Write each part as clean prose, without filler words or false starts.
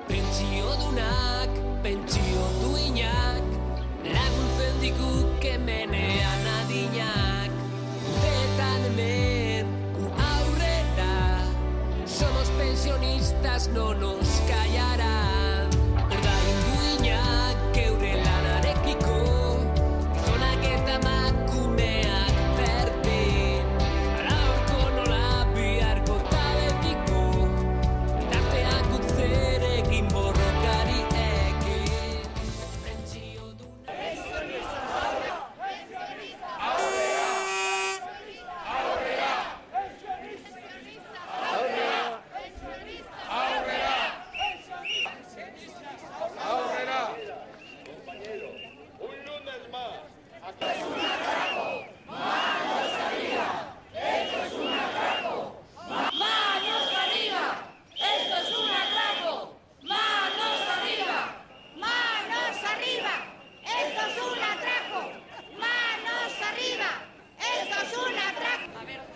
Pentsiodunak, pentsio duinak, laguntzen digu kemenean adinak. Urteetan hemen gu aurrera, somos pensionistas, no nos callarán. Ordain duinak geure lanarekiko, gizonak eta emakumeak berdin. Gaurko nola biharko tabetiko, bitartean guk zer egin borrokari ekin. Pentsioduna. ¡Manos arriba! ¡Esto es un atraco! ¡Manos arriba! ¡Manos arriba! ¡Esto es un atraco! ¡Manos arriba! ¡Esto es un atraco! A ver.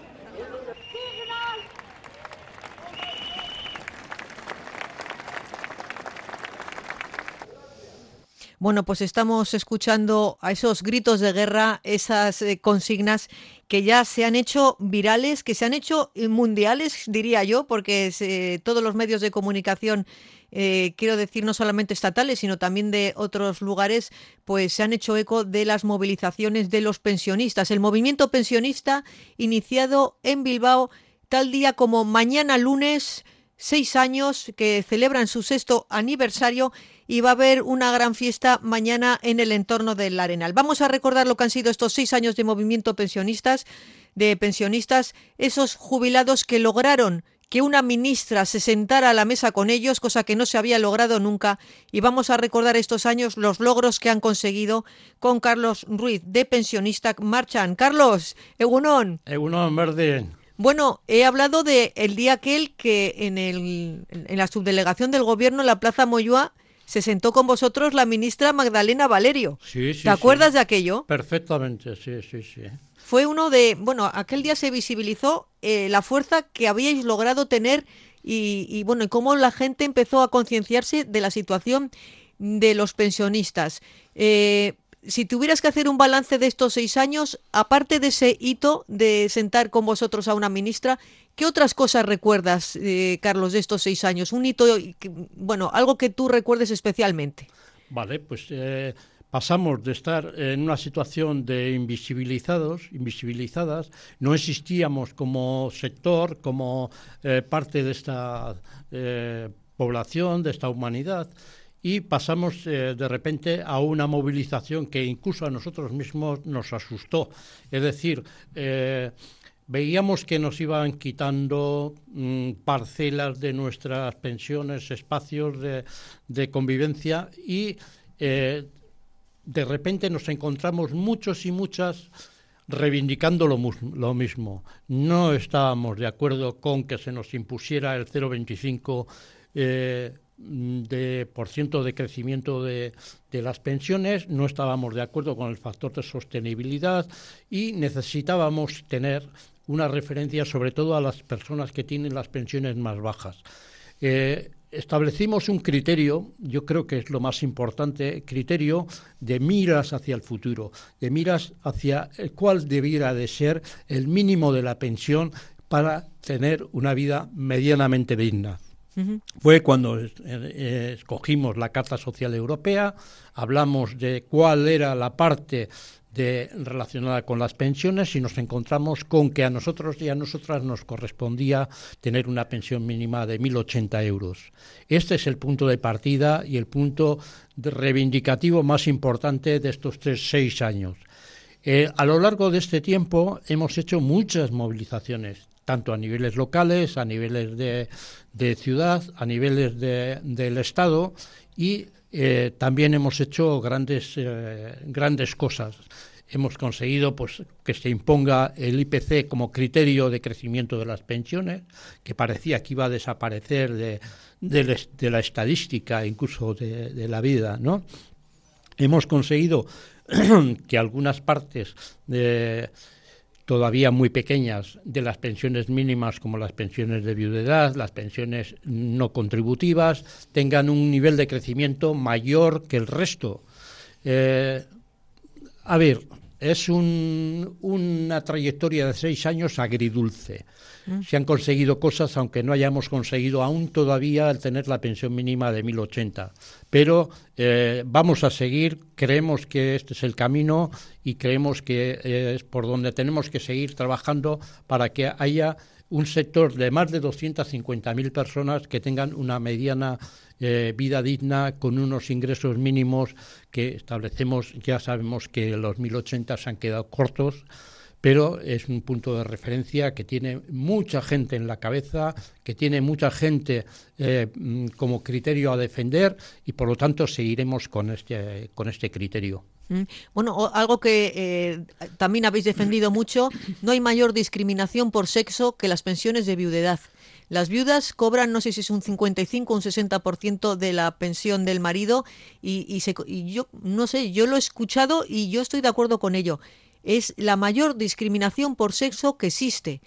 Bueno, pues estamos escuchando a esos gritos de guerra, esas consignas que ya se han hecho virales, que se han hecho mundiales, diría yo, porque todos los medios de comunicación, quiero decir, no solamente estatales, sino también de otros lugares, pues se han hecho eco de las movilizaciones de los pensionistas. El movimiento pensionista iniciado en Bilbao tal día como mañana lunes, 6 años que celebran su 6º aniversario y va a haber una gran fiesta mañana en el entorno del Arenal. Vamos a recordar lo que han sido estos 6 años de movimiento pensionistas, esos jubilados que lograron que una ministra se sentara a la mesa con ellos, cosa que no se había logrado nunca, y vamos a recordar estos años los logros que han conseguido con Carlos Ruiz, de Pensionista Marchan. Carlos, egunon. Egunon, verde. Bueno, he hablado de el día aquel que en la subdelegación del gobierno en la Plaza Moyúa se sentó con vosotros la ministra Magdalena Valerio. Sí, sí. ¿Te acuerdas de aquello? Perfectamente, sí. Fue aquel día se visibilizó la fuerza que habíais logrado tener y cómo la gente empezó a concienciarse de la situación de los pensionistas. Si tuvieras que hacer un balance de estos 6 años, aparte de ese hito de sentar con vosotros a una ministra, ¿qué otras cosas recuerdas, Carlos, de estos 6 años? Un hito, algo que tú recuerdes especialmente. Vale, pues pasamos de estar en una situación de invisibilizadas, no existíamos como sector, como parte de esta población, de esta humanidad, y pasamos de repente a una movilización que incluso a nosotros mismos nos asustó. Es decir, veíamos que nos iban quitando parcelas de nuestras pensiones, espacios de convivencia y de repente nos encontramos muchos y muchas reivindicando lo mismo. No estábamos de acuerdo con que se nos impusiera el 0,25% de crecimiento de las pensiones, no estábamos de acuerdo con el factor de sostenibilidad y necesitábamos tener una referencia sobre todo a las personas que tienen las pensiones más bajas. Establecimos un criterio, yo creo que es lo más importante, criterio de miras hacia el futuro, de miras hacia el cuál debiera de ser el mínimo de la pensión para tener una vida medianamente digna. Fue cuando escogimos la Carta Social Europea, hablamos de cuál era la parte relacionada con las pensiones y nos encontramos con que a nosotros y a nosotras nos correspondía tener una pensión mínima de 1.080 euros. Este es el punto de partida y el punto reivindicativo más importante de estos 6 años. A lo largo de este tiempo hemos hecho muchas movilizaciones, tanto a niveles locales, a niveles de ciudad, a niveles del Estado y también hemos hecho grandes cosas. Hemos conseguido que se imponga el IPC como criterio de crecimiento de las pensiones, que parecía que iba a desaparecer de la estadística, incluso de la vida, ¿no? Hemos conseguido que algunas partes todavía muy pequeñas de las pensiones mínimas, como las pensiones de viudedad, las pensiones no contributivas, tengan un nivel de crecimiento mayor que el resto. A ver, es una trayectoria de 6 años agridulce. Se han conseguido cosas, aunque no hayamos conseguido aún todavía el tener la pensión mínima de 1.080. Pero vamos a seguir, creemos que este es el camino y creemos que es por donde tenemos que seguir trabajando para que haya un sector de más de 250.000 personas que tengan una mediana vida digna con unos ingresos mínimos que establecemos. Ya sabemos que los 1.080 se han quedado cortos, pero es un punto de referencia que tiene mucha gente en la cabeza, que tiene mucha gente como criterio a defender, y por lo tanto seguiremos con este criterio. Bueno, algo que también habéis defendido mucho: no hay mayor discriminación por sexo que las pensiones de viudedad. Las viudas cobran, no sé si es un 55 o un 60% de la pensión del marido, y yo no sé, yo lo he escuchado y yo estoy de acuerdo con ello. Es la mayor discriminación por sexo que existe.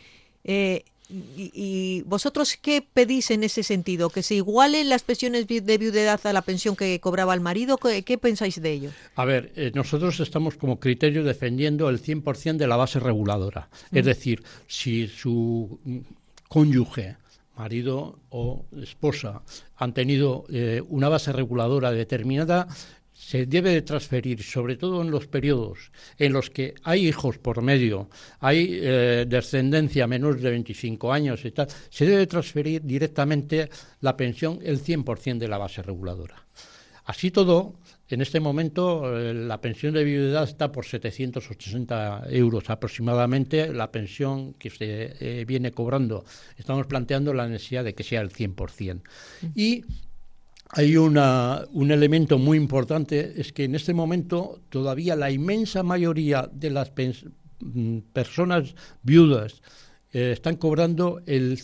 ¿Y vosotros qué pedís en ese sentido? ¿Que se igualen las pensiones de viudedad a la pensión que cobraba el marido? ¿Qué pensáis de ello? A ver, nosotros estamos como criterio defendiendo el 100% de la base reguladora. Es decir, si su cónyuge, marido o esposa, han tenido una base reguladora determinada, se debe de transferir, sobre todo en los periodos en los que hay hijos por medio, hay descendencia menores de 25 años y tal, se debe transferir directamente la pensión, el 100% de la base reguladora. Así todo, en este momento la pensión de viudedad está por 780 euros aproximadamente, la pensión que se viene cobrando. Estamos planteando la necesidad de que sea el 100%. Y hay un elemento muy importante, es que en este momento todavía la inmensa mayoría de las personas viudas están cobrando el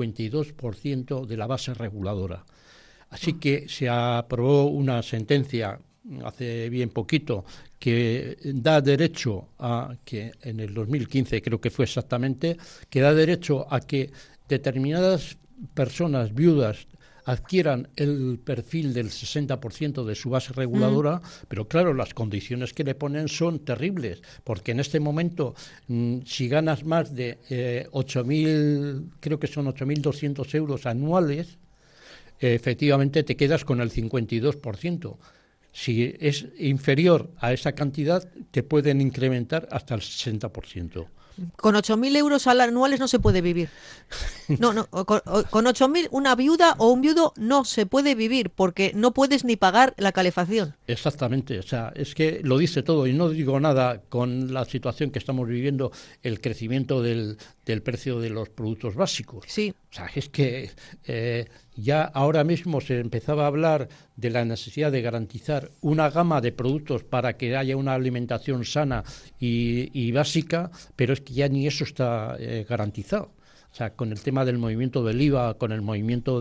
52% de la base reguladora. Así que se aprobó una sentencia hace bien poquito que da derecho a que, en el 2015 creo que fue exactamente, que da derecho a que determinadas personas viudas adquieran el perfil del 60% de su base reguladora, pero claro, las condiciones que le ponen son terribles, porque en este momento, si ganas más de 8.000, creo que son 8.200 euros anuales, efectivamente te quedas con el 52%. Si es inferior a esa cantidad, te pueden incrementar hasta el 60%. Con 8.000 euros anuales no se puede vivir. No, con 8.000 una viuda o un viudo no se puede vivir, porque no puedes ni pagar la calefacción. Exactamente, o sea, es que lo dice todo, y no digo nada con la situación que estamos viviendo, el crecimiento del precio de los productos básicos. Sí. O sea, es que ya ahora mismo se empezaba a hablar de la necesidad de garantizar una gama de productos para que haya una alimentación sana y básica, pero es que ya ni eso está garantizado. O sea, con el tema del movimiento del IVA, con el movimiento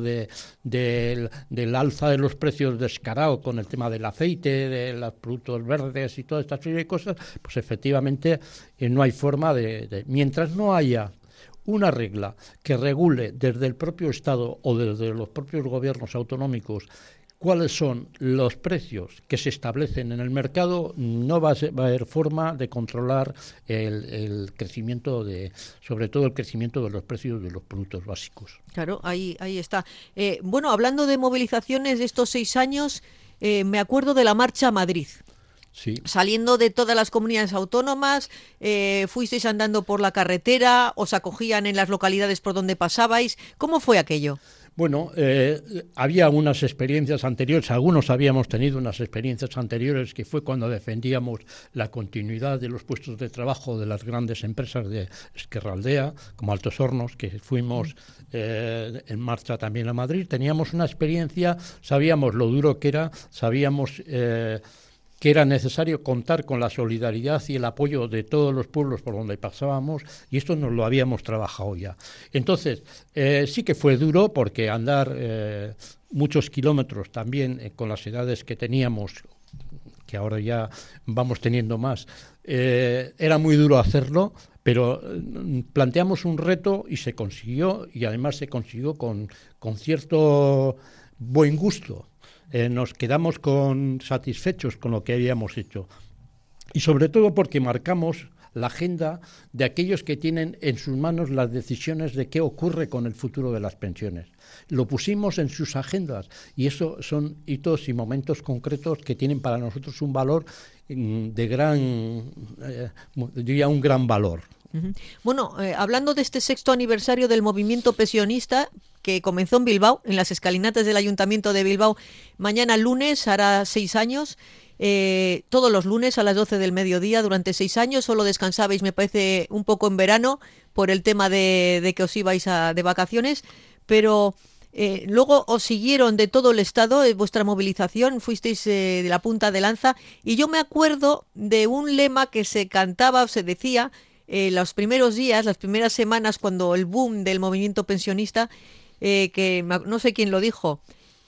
del alza de los precios descarado, con el tema del aceite, de los productos verdes y toda esta serie de cosas, pues efectivamente no hay forma mientras no haya una regla que regule desde el propio Estado o desde los propios gobiernos autonómicos cuáles son los precios que se establecen en el mercado, no va a haber forma de controlar el crecimiento sobre todo el crecimiento de los precios de los productos básicos. Claro, ahí está. Bueno, hablando de movilizaciones de estos 6 años, me acuerdo de la Marcha a Madrid. Sí. Saliendo de todas las comunidades autónomas, fuisteis andando por la carretera, os acogían en las localidades por donde pasabais. ¿Cómo fue aquello? Bueno, había unas experiencias anteriores, algunos habíamos tenido unas experiencias anteriores, que fue cuando defendíamos la continuidad de los puestos de trabajo de las grandes empresas de Ezkerraldea, como Altos Hornos, que fuimos en marcha también a Madrid. Teníamos una experiencia, sabíamos lo duro que era, sabíamos que era necesario contar con la solidaridad y el apoyo de todos los pueblos por donde pasábamos, y esto nos lo habíamos trabajado ya. Entonces, sí que fue duro, porque andar muchos kilómetros también con las edades que teníamos, que ahora ya vamos teniendo más, era muy duro hacerlo, pero planteamos un reto y se consiguió, y además se consiguió con cierto buen gusto. Nos quedamos satisfechos con lo que habíamos hecho, y sobre todo porque marcamos la agenda de aquellos que tienen en sus manos las decisiones de qué ocurre con el futuro de las pensiones. Lo pusimos en sus agendas, y eso son hitos y momentos concretos que tienen para nosotros un valor de diría un gran valor. Bueno, hablando de este 6º aniversario del movimiento pensionista que comenzó en Bilbao, en las escalinatas del Ayuntamiento de Bilbao, mañana lunes hará 6 años, todos los lunes a las 12 del mediodía durante 6 años, solo descansabais, me parece, un poco en verano por el tema de que os ibais de vacaciones, pero luego os siguieron de todo el estado vuestra movilización, fuisteis de la punta de lanza, y yo me acuerdo de un lema que se cantaba o se decía los primeros días, las primeras semanas, cuando el boom del movimiento pensionista, que no sé quién lo dijo,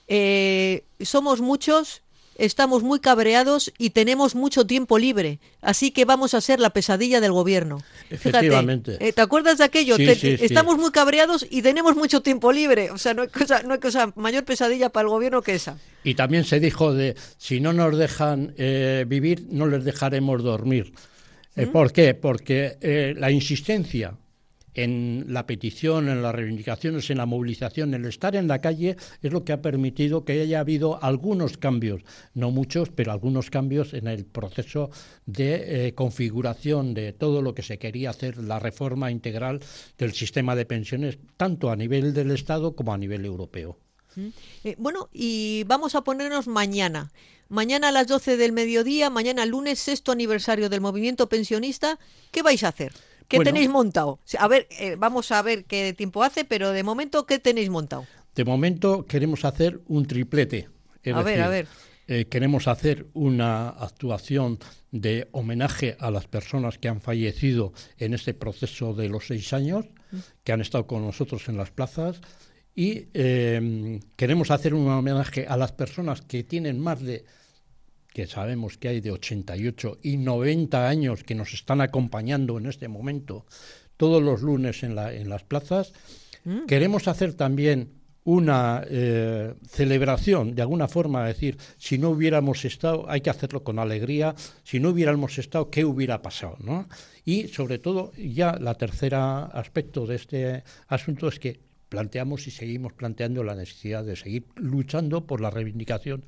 somos muchos, estamos muy cabreados y tenemos mucho tiempo libre, así que vamos a ser la pesadilla del gobierno. Efectivamente. Fíjate, ¿te acuerdas de aquello? Sí. Estamos muy cabreados y tenemos mucho tiempo libre, o sea, no hay cosa mayor pesadilla para el gobierno que esa. Y también se dijo si no nos dejan vivir, no les dejaremos dormir. ¿Por qué? Porque la insistencia en la petición, en las reivindicaciones, en la movilización, en el estar en la calle, es lo que ha permitido que haya habido algunos cambios, no muchos, pero algunos cambios en el proceso de configuración de todo lo que se quería hacer, la reforma integral del sistema de pensiones, tanto a nivel del Estado como a nivel europeo. Bueno, y vamos a ponernos mañana a las 12 del mediodía, mañana lunes, 6º aniversario del movimiento pensionista. ¿Qué vais a hacer? ¿Qué tenéis montado? A ver, vamos a ver qué tiempo hace, pero de momento, ¿qué tenéis montado? De momento queremos hacer un triplete. A ver. Queremos hacer una actuación de homenaje a las personas que han fallecido en este proceso de los 6 años, que han estado con nosotros en las plazas, y queremos hacer un homenaje a las personas que tienen que sabemos que hay de 88 y 90 años que nos están acompañando en este momento todos los lunes en las plazas. Queremos hacer también una celebración, de alguna forma, decir, si no hubiéramos estado, hay que hacerlo con alegría, si no hubiéramos estado, ¿qué hubiera pasado?, ¿no? Y sobre todo, ya la tercera aspecto de este asunto es que planteamos y seguimos planteando la necesidad de seguir luchando por la reivindicación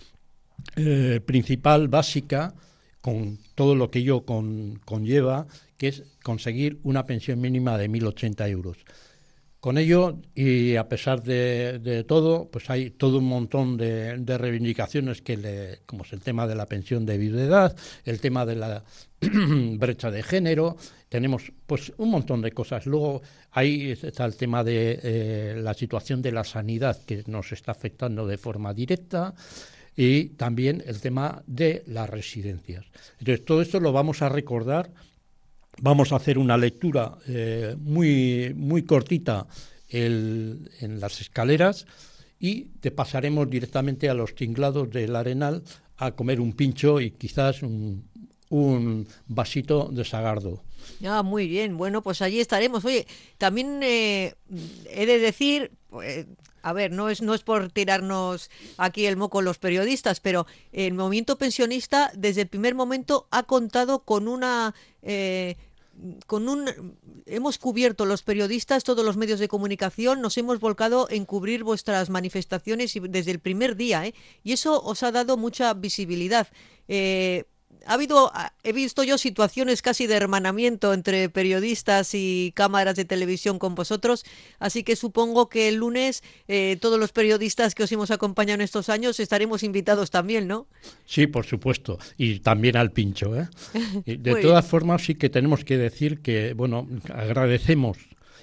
principal, básica, con todo lo que ello conlleva, que es conseguir una pensión mínima de 1.080 euros. Con ello, y a pesar de todo, pues hay todo un montón de reivindicaciones como es el tema de la pensión de viudedad, el tema de la brecha de género, tenemos pues un montón de cosas. Luego ahí está el tema de la situación de la sanidad, que nos está afectando de forma directa, y también el tema de las residencias. Entonces, todo esto lo vamos a recordar. Vamos a hacer una lectura muy, muy cortita en las escaleras, y te pasaremos directamente a los tinglados del Arenal a comer un pincho y quizás un vasito de sagardo. Muy bien. Bueno, pues allí estaremos. Oye, también he de decir... a ver, no es por tirarnos aquí el moco los periodistas, pero el movimiento pensionista desde el primer momento ha contado con hemos cubierto los periodistas, todos los medios de comunicación, nos hemos volcado en cubrir vuestras manifestaciones desde el primer día, y eso os ha dado mucha visibilidad. He visto yo situaciones casi de hermanamiento entre periodistas y cámaras de televisión con vosotros, así que supongo que el lunes todos los periodistas que os hemos acompañado en estos años estaremos invitados también, ¿no? Sí, por supuesto, y también al pincho, ¿eh? De todas formas, sí que tenemos que decir que, bueno, agradecemos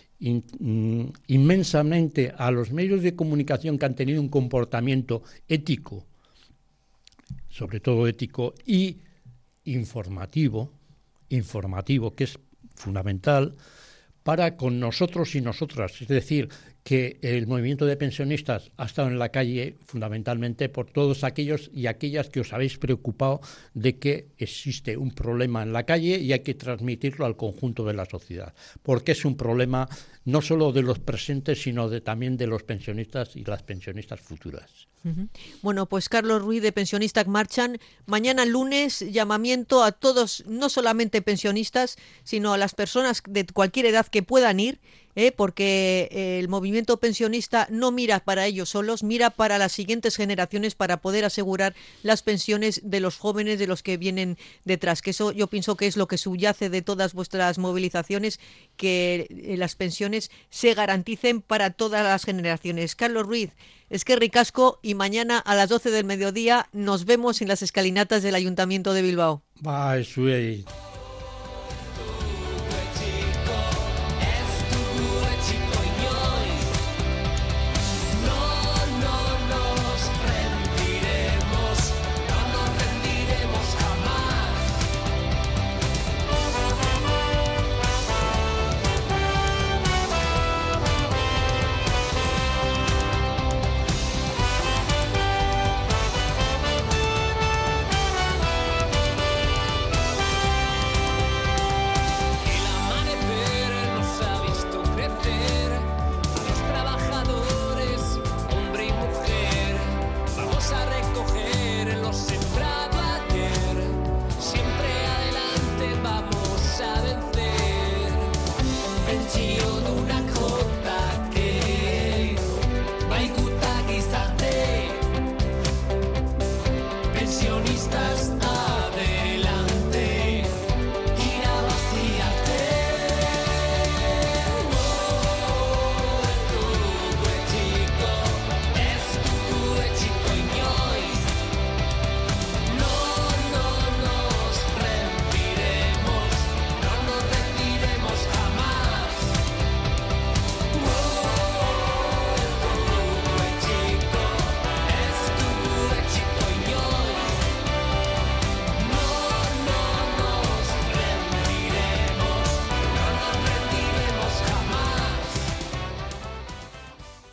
inmensamente a los medios de comunicación que han tenido un comportamiento ético, sobre todo ético, y informativo, que es fundamental para con nosotros y nosotras. Es decir, que el movimiento de pensionistas ha estado en la calle fundamentalmente por todos aquellos y aquellas que os habéis preocupado de que existe un problema en la calle y hay que transmitirlo al conjunto de la sociedad, porque es un problema no solo de los presentes, sino también de los pensionistas y las pensionistas futuras. Bueno, pues Carlos Ruiz de Pensionistak Marchan, mañana lunes llamamiento a todos, no solamente pensionistas, sino a las personas de cualquier edad que puedan ir, porque el movimiento pensionista no mira para ellos solos, mira para las siguientes generaciones para poder asegurar las pensiones de los jóvenes, de los que vienen detrás, que eso yo pienso que es lo que subyace de todas vuestras movilizaciones, que las pensiones se garanticen para todas las generaciones. Carlos Ruiz, es que ricasco, y mañana a las 12 del mediodía nos vemos en las escalinatas del Ayuntamiento de Bilbao. Bye, sweet.